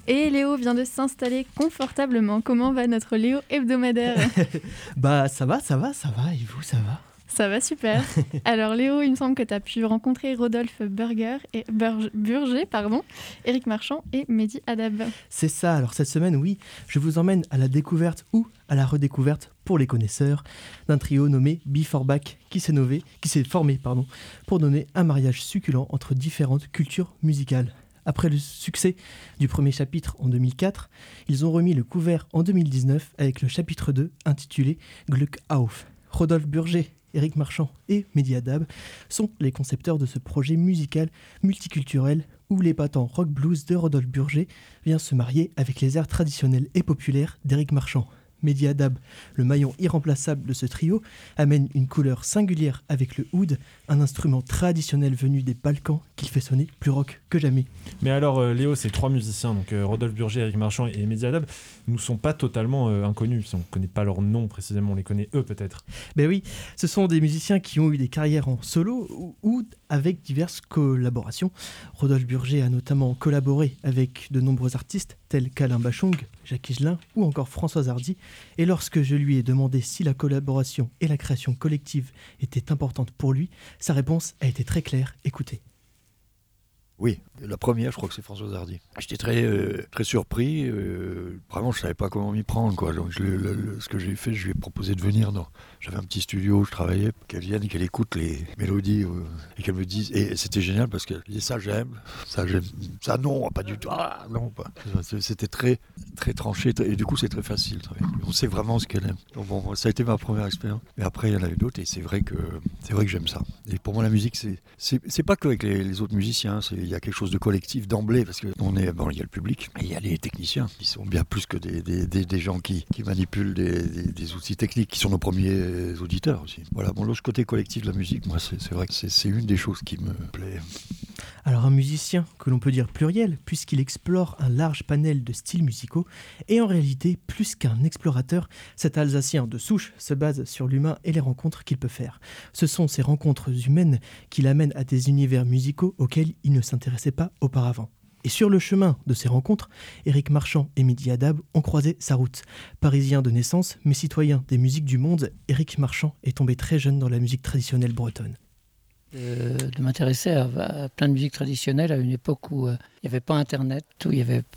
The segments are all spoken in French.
Et Léo vient de s'installer confortablement. Comment va notre Léo hebdomadaire ? Ça va, et vous, ça va ? Ça va super. Alors Léo, il me semble que tu as pu rencontrer Rodolphe Burger et Burger, Éric Marchand et Mehdi Hadab. C'est ça, alors cette semaine, oui, je vous emmène à la découverte ou à la redécouverte, pour les connaisseurs, d'un trio nommé Before Back qui s'est formé pour donner un mariage succulent entre différentes cultures musicales. Après le succès du premier chapitre en 2004, ils ont remis le couvert en 2019 avec le chapitre 2 intitulé Glück auf. Rodolphe Burger, Éric Marchand et Mehdi Hadab sont les concepteurs de ce projet musical multiculturel où l'épatant rock blues de Rodolphe Burger vient se marier avec les airs traditionnels et populaires d'Éric Marchand. Mehdi Hadab, le maillon irremplaçable de ce trio, amène une couleur singulière avec le oud, un instrument traditionnel venu des Balkans qu'il fait sonner plus rock que jamais. Mais alors Léo, ces trois musiciens, donc Rodolphe Burger, Éric Marchand et Mehdi Hadab, nous sont pas totalement inconnus. On ne connaît pas leur nom précisément, on les connaît eux peut-être. Ben oui, ce sont des musiciens qui ont eu des carrières en solo ou avec diverses collaborations. Rodolphe Burger a notamment collaboré avec de nombreux artistes tels qu'Alain Bachung, Jacques Higelin ou encore Françoise Hardy. Et lorsque je lui ai demandé si la collaboration et la création collective étaient importantes pour lui, sa réponse a été très claire. Écoutez. Oui, la première, je crois que c'est François Hardy. J'étais très surpris. Vraiment, je ne savais pas comment m'y prendre, quoi. Donc, ce que j'ai fait, je lui ai proposé de venir. J'avais un petit studio où je travaillais, qu'elle vienne et qu'elle écoute les mélodies et qu'elle me dise. Et c'était génial parce qu'elle disait ça, j'aime. Ça, non, pas du tout. Ah, non, pas. C'était très, très tranché. Et du coup, c'est très facile. On sait vraiment ce qu'elle aime. Donc, bon, ça a été ma première expérience. Mais après, il y en a eu d'autres et c'est vrai que j'aime ça. Et pour moi, la musique, c'est pas qu'avec les autres musiciens. Il y a quelque chose de collectif d'emblée parce que il y a le public et il y a les techniciens qui sont bien plus que des gens qui manipulent des outils techniques, qui sont nos premiers auditeurs aussi. Voilà, l'autre côté collectif de la musique, moi c'est vrai que c'est une des choses qui me plaît. Alors un musicien que l'on peut dire pluriel puisqu'il explore un large panel de styles musicaux et en réalité plus qu'un explorateur, cet Alsacien de souche se base sur l'humain et les rencontres qu'il peut faire. Ce sont ces rencontres humaines qui l'amènent à des univers musicaux auxquels il ne s'intéressait pas auparavant. Et sur le chemin de ces rencontres, Éric Marchand et Mehdi Hadab ont croisé sa route. Parisien de naissance, mais citoyen des musiques du monde, Éric Marchand est tombé très jeune dans la musique traditionnelle bretonne. De m'intéresser à plein de musique traditionnelle à une époque où il n'y avait pas Internet, où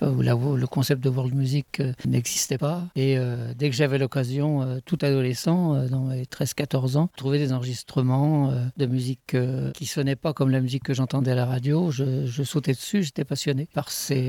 le concept de world music n'existait pas. Et dès que j'avais l'occasion, tout adolescent, dans mes 13-14 ans, trouver des enregistrements de musique qui ne sonnaient pas comme la musique que j'entendais à la radio, je sautais dessus, j'étais passionné par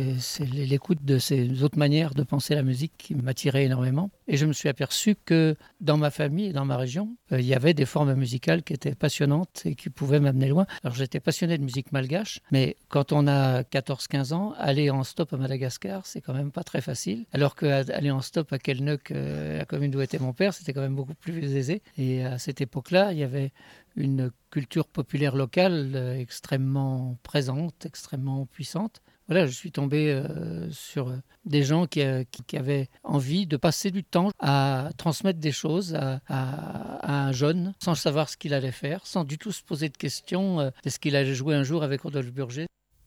l'écoute de ces autres manières de penser la musique qui m'attiraient énormément. Et je me suis aperçu que dans ma famille et dans ma région, il y avait des formes musicales qui étaient passionnantes et qui pouvaient m'amener loin. Alors j'étais passionné de musique malgache, mais quand on a 14-15 ans, aller en stop à Madagascar, c'est quand même pas très facile. Alors qu'aller en stop à Kelnuck, la commune où était mon père, c'était quand même beaucoup plus aisé. Et à cette époque-là, il y avait une culture populaire locale extrêmement présente, extrêmement puissante. Voilà, je suis tombé sur des gens qui avaient envie de passer du temps à transmettre des choses à un jeune, sans savoir ce qu'il allait faire, sans du tout se poser de questions est-ce qu'il allait jouer un jour avec Rodolphe Burger.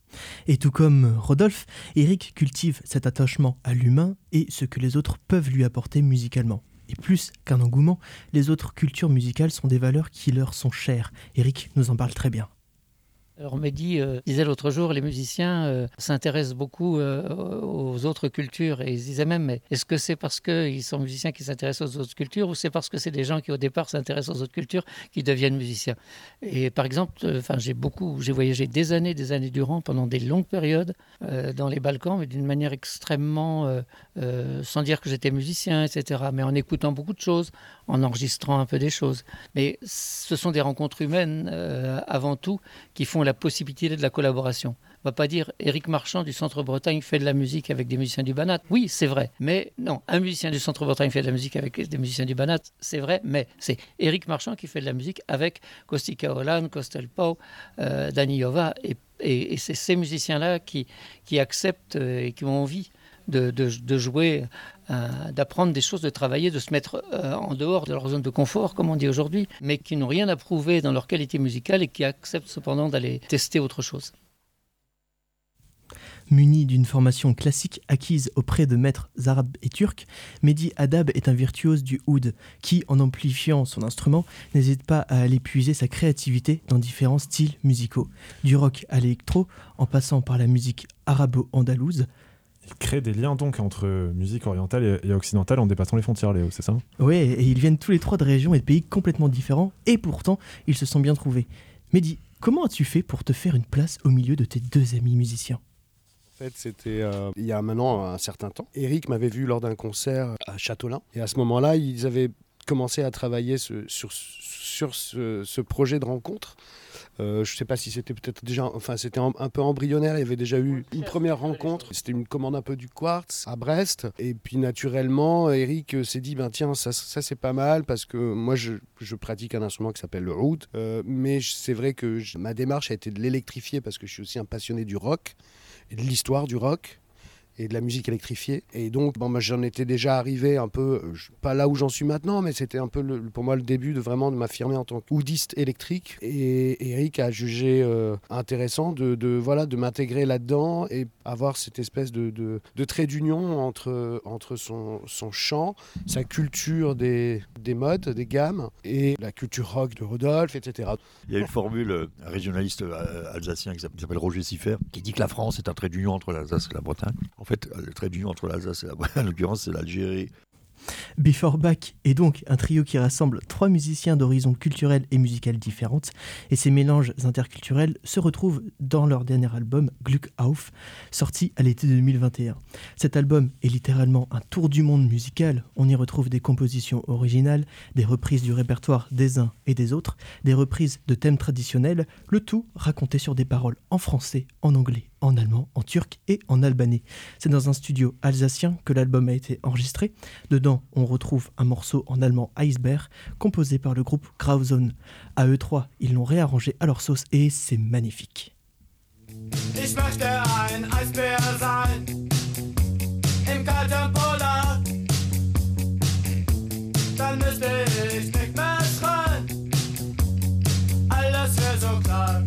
Et tout comme Rodolphe, Éric cultive cet attachement à l'humain et ce que les autres peuvent lui apporter musicalement. Et plus qu'un engouement, les autres cultures musicales sont des valeurs qui leur sont chères. Éric nous en parle très bien. Alors Mehdi disait l'autre jour, les musiciens s'intéressent beaucoup aux autres cultures et ils disaient même, mais est-ce que c'est parce qu'ils sont musiciens qui s'intéressent aux autres cultures ou c'est parce que c'est des gens qui au départ s'intéressent aux autres cultures qui deviennent musiciens? Et par exemple, j'ai voyagé des années durant pendant des longues périodes dans les Balkans, mais d'une manière extrêmement, sans dire que j'étais musicien, etc., mais en écoutant beaucoup de choses, en enregistrant un peu des choses. Mais ce sont des rencontres humaines avant tout qui font la possibilité de la collaboration. On ne va pas dire Éric Marchand du Centre-Bretagne fait de la musique avec des musiciens du Banat. Oui, c'est vrai. Mais non, un musicien du Centre-Bretagne fait de la musique avec des musiciens du Banat, c'est vrai. Mais c'est Éric Marchand qui fait de la musique avec Kostika Holland, Kostel Pau, Dani Jova. Et c'est ces musiciens-là qui acceptent et qui ont envie de jouer, d'apprendre des choses, de travailler, de se mettre en dehors de leur zone de confort, comme on dit aujourd'hui, mais qui n'ont rien à prouver dans leur qualité musicale et qui acceptent cependant d'aller tester autre chose. Muni d'une formation classique acquise auprès de maîtres arabes et turcs, Mehdi Haddad est un virtuose du oud qui, en amplifiant son instrument, n'hésite pas à aller puiser sa créativité dans différents styles musicaux, du rock à l'électro, en passant par la musique arabo-andalouse. Il crée des liens donc entre musique orientale et occidentale en dépassant les frontières, Léo, c'est ça ? Oui, et ils viennent tous les trois de régions et de pays complètement différents, et pourtant, ils se sont bien trouvés. Mehdi, comment as-tu fait pour te faire une place au milieu de tes deux amis musiciens ? En fait, c'était il y a maintenant un certain temps. Eric m'avait vu lors d'un concert à Châteaulin. Et à ce moment-là, ils avaient commencé à travailler sur ce projet de rencontre. Je ne sais pas si c'était peut-être déjà... Enfin, c'était un peu embryonnaire. Il y avait déjà eu une première rencontre. C'était une commande un peu du Quartz à Brest. Et puis, naturellement, Eric s'est dit, tiens, ça c'est pas mal parce que moi, je pratique un instrument qui s'appelle le oud. Mais c'est vrai que ma démarche a été de l'électrifier parce que je suis aussi un passionné du rock et de l'histoire du rock et de la musique électrifiée. Et donc, j'en étais déjà arrivé un peu, pas là où j'en suis maintenant, mais c'était un peu pour moi le début de m'affirmer en tant qu'oudiste électrique. Et Eric a jugé intéressant de m'intégrer là-dedans et avoir cette espèce de trait d'union entre son chant, sa culture des modes, des gammes, et la culture rock de Rodolphe, etc. Il y a une formule, un régionaliste alsacien qui s'appelle Roger Siffert, qui dit que la France est un trait d'union entre l'Alsace et la Bretagne. En fait, le trait d'union entre l'Alsace et la Bretagne, en l'occurrence, c'est l'Algérie. Before Bach est donc un trio qui rassemble 3 musiciens d'horizons culturels et musicales différentes, et ces mélanges interculturels se retrouvent dans leur dernier album Glück auf, sorti à l'été 2021. Cet album est littéralement un tour du monde musical. On y retrouve des compositions originales, des reprises du répertoire des uns et des autres, des reprises de thèmes traditionnels, le tout raconté sur des paroles en français, en anglais, en allemand, en turc et en albanais. C'est dans un studio alsacien que l'album a été enregistré. Dedans, on retrouve un morceau en allemand Eisbär, composé par le groupe Grauzone. À eux trois, ils l'ont réarrangé à leur sauce et c'est magnifique. Ich möchte ein Eisbär sein, im kalten Polar. Dann müsste ich nicht mehr schreien, alles wäre so klar.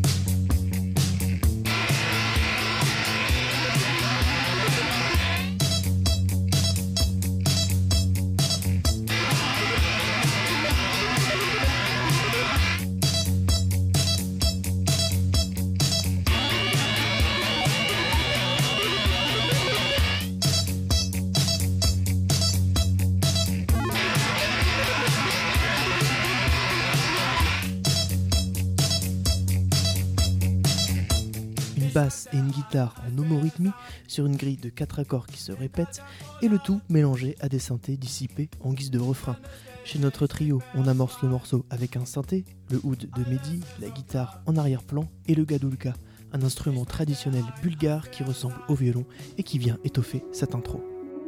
Basse et une guitare en homorythmie sur une grille de 4 accords qui se répètent, et le tout mélangé à des synthés dissipés en guise de refrain. Chez notre trio, on amorce le morceau avec un synthé, le oud de Mehdi, la guitare en arrière-plan et le gadulka, un instrument traditionnel bulgare qui ressemble au violon et qui vient étoffer cette intro.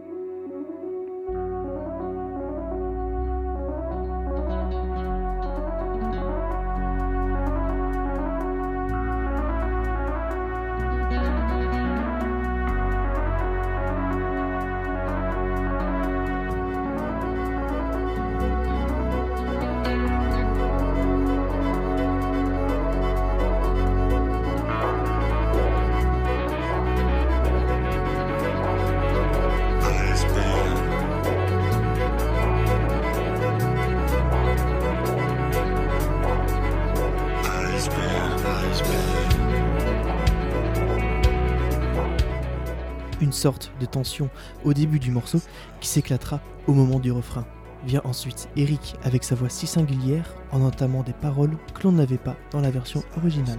Une sorte de tension au début du morceau qui s'éclatera au moment du refrain. Vient ensuite Eric avec sa voix si singulière en entamant des paroles que l'on n'avait pas dans la version originale.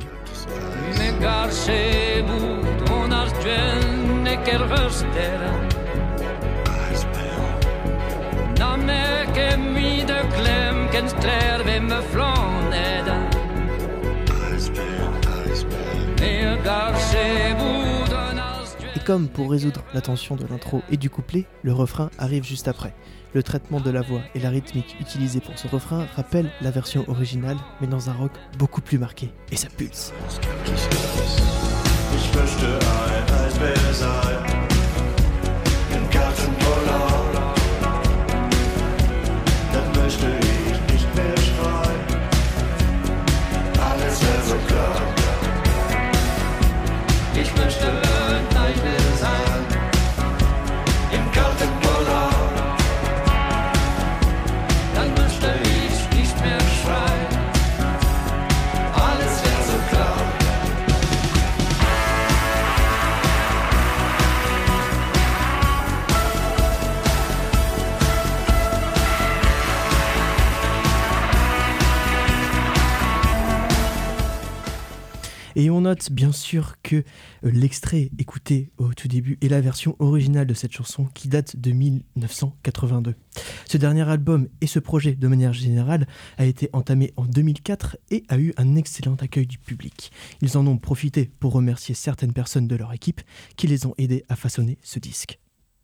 Et comme pour résoudre la tension de l'intro et du couplet, le refrain arrive juste après. Le traitement de la voix et la rythmique utilisée pour ce refrain rappellent la version originale, mais dans un rock beaucoup plus marqué. Et ça pulse. Ich möchte ein Et on note bien sûr que l'extrait écouté au tout début est la version originale de cette chanson qui date de 1982. Ce dernier album et ce projet de manière générale a été entamé en 2004 et a eu un excellent accueil du public. Ils en ont profité pour remercier certaines personnes de leur équipe qui les ont aidés à façonner ce disque.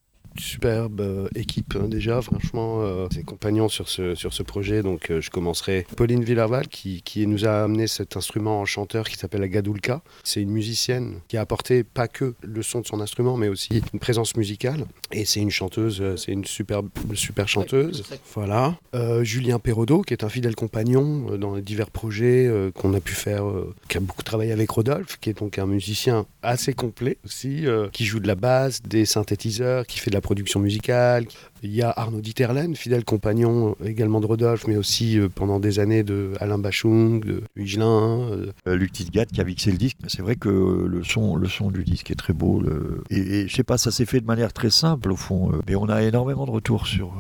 Superbe équipe déjà, franchement, ses compagnons sur ce projet. Donc je commencerai Pauline Villarval qui nous a amené cet instrument en chanteur qui s'appelle la gadoulka. C'est une musicienne qui a apporté pas que le son de son instrument mais aussi une présence musicale. Et c'est une chanteuse, c'est une super chanteuse. Voilà. Julien Perraudot qui est un fidèle compagnon dans les divers projets qu'on a pu faire, qui a beaucoup travaillé avec Rodolphe, qui est donc un musicien assez complet aussi, qui joue de la basse, des synthétiseurs, qui fait de la production musicale. Il y a Arnaud Dieterlen, fidèle compagnon également de Rodolphe, mais aussi pendant des années de Alain Bachung, de Hugelin. Luc Tilgat qui a mixé le disque. C'est vrai que le son du disque est très beau. Et je sais pas, ça s'est fait de manière très simple au fond. Mais on a énormément de retours sur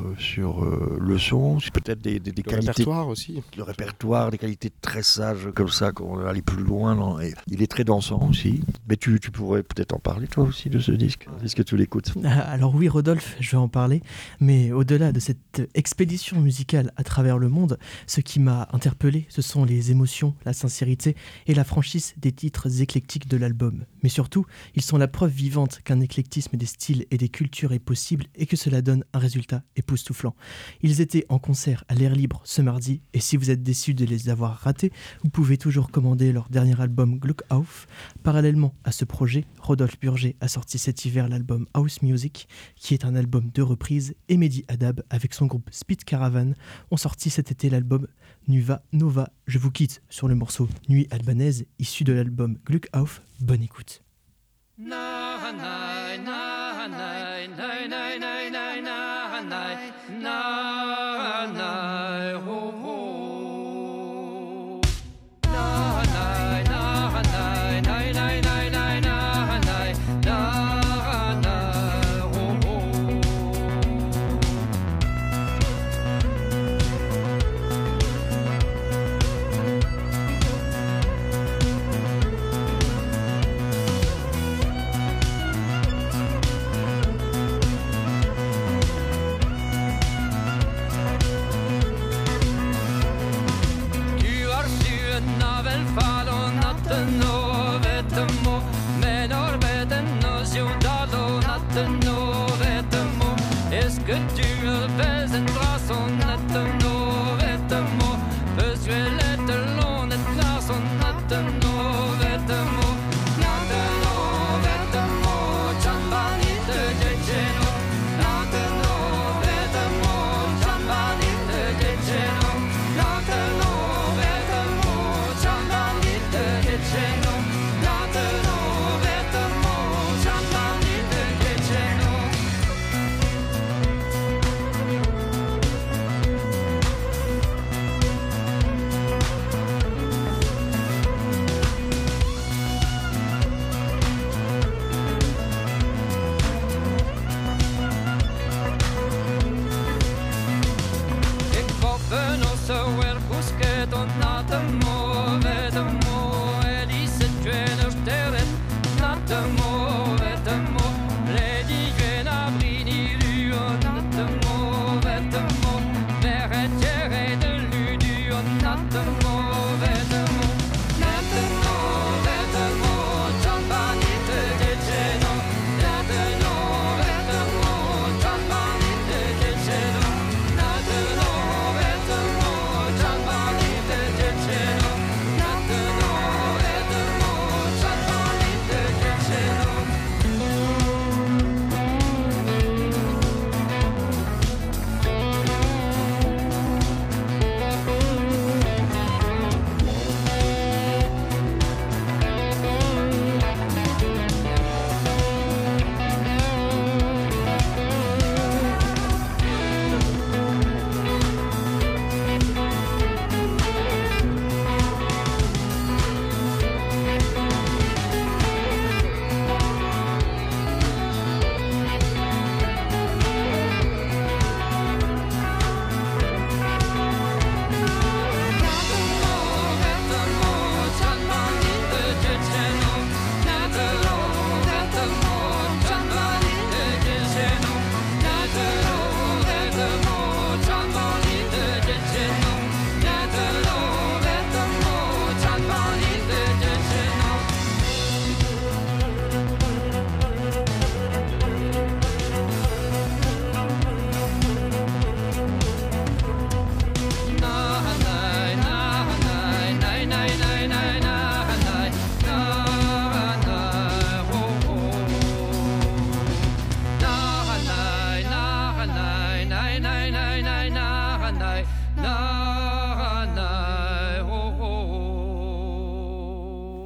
le son. C'est peut-être des Le qualités. répertoire aussi. Le répertoire, des qualités très sages comme ça, qu'on va aller plus loin. Et il est très dansant aussi. Mais tu pourrais peut-être en parler toi aussi de ce disque, puisque tu l'écoutes. Alors oui, Rodolphe, je vais en parler, mais au-delà de cette expédition musicale à travers le monde, ce qui m'a interpellé, ce sont les émotions, la sincérité et la franchise des titres éclectiques de l'album. Mais surtout, ils sont la preuve vivante qu'un éclectisme des styles et des cultures est possible et que cela donne un résultat époustouflant. Ils étaient en concert à l'air libre ce mardi, et si vous êtes déçus de les avoir ratés, vous pouvez toujours commander leur dernier album Gluck Auf. Parallèlement à ce projet, Rodolphe Burger a sorti cet hiver l'album House Music, qui est un album de reprise, et Mehdi Haddad avec son groupe Speed Caravan ont sorti cet été l'album Nuva Nova. Je vous quitte sur le morceau Nuit albanaise, issu de l'album Gluck Auf. Bonne écoute. Na